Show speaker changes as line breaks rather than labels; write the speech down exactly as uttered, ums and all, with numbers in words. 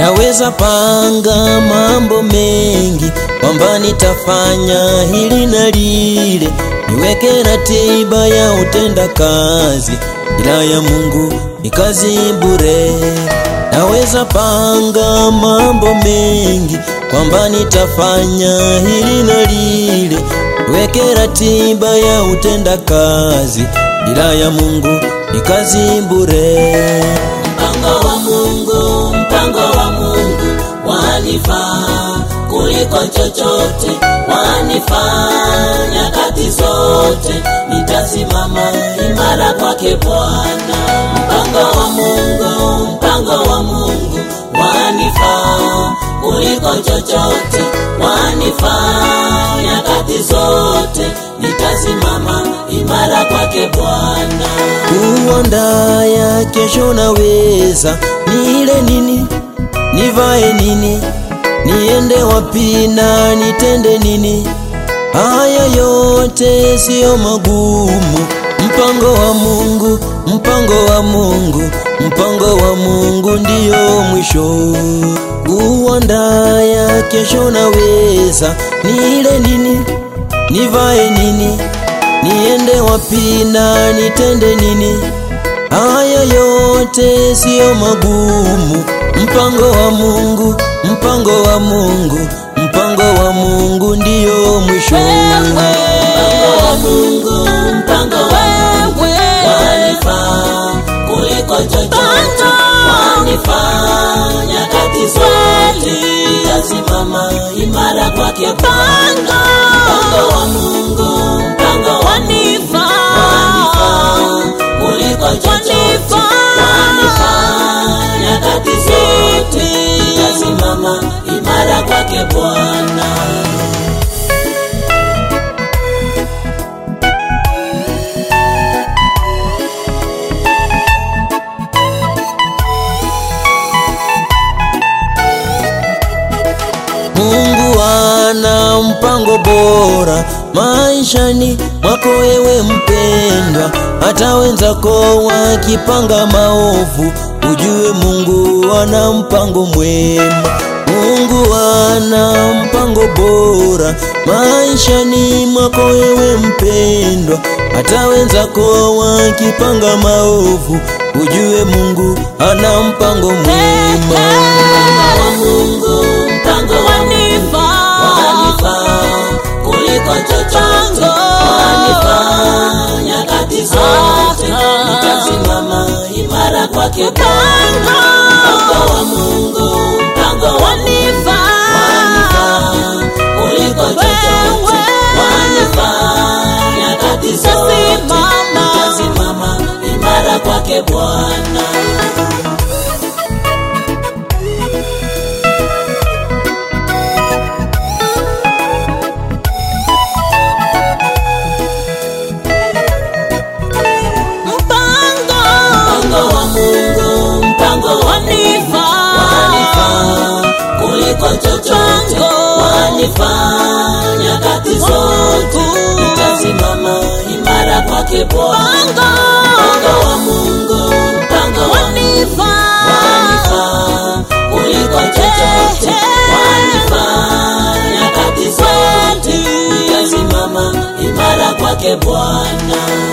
Naweza panga mambo mengi kwamba nitafanya hili na lile, niweke ratiba ya utenda kazi, ila ya Mungu ni kazi bure. Naweza panga mambo mengi kwamba nitafanya hili na lile, niweke ratiba ya utenda kazi, ila ya Mungu ni kazi bure.
Mpango wa Mungu, mpango wa Mungu wanifaa kuliko chochote, wanifaa nyakati zote, nitasimama imara kwake Bwana. Mpango wa Mungu, mpango wa Mungu wanifaa kuliko chochote, wanifaa nyakati zote, nitasimama imara kwake Bwana.
Kuandaa ya kesho naweza, nile nini, nivae nini, niende wapi na nitende nini, haya yote sio magumu. Mpango wa Mungu, mpango wa Mungu, mpango wa Mungu ndio mwisho. Kuandaa ya kesho naweza, nile nini, nivae nini, niende wapi na nitende nini, haya yote sio magumu. Mpango wa Mungu, mpango wa Mungu, mpango wa Mungu ndio mwisho.
Mpango wa Mungu, mpango wa Mungu wanifaa kuliko chochote, wanifaa nyakati zote, nitasimama imara kwake Bwana. Mpango wa Mungu, mpango wa Mungu wanifaa kuliko chochote, wanifaa nyakati zote, nitasimama imara kwake Bwana.
Mungu ana mpango bora maishani mwako wewe mpendwa. Hata wenzako wakipanga maovu, ujue Mungu ana mpango mwema. Mungu ana mpango bora maishani mwako wewe mpendwa. Hata wenzako wakipanga maovu, ujue Mungu ana mpango mwema.
Mpango wa Mungu, mpango wa Mungu wanifaa kuliko chochote, wanifaa nyakati zote, nitasimama imara kwake Bwana. Mpango wa Mungu, mpango wa Mungu wanifaa kuliko chochote, wanifaa nyakati zote, nitasimama imara kwake Bwana. Mpango wa Mungu, mpango wa Mungu wanifaa kuliko chochote, wanifaa nyakati zote, nitasimama imara kwake Bwana. Mpango wa Mungu, mpango wa Mungu wanifaa kuliko chochote, wanifaa nyakati zote, nitasimama imara kwake Bwana.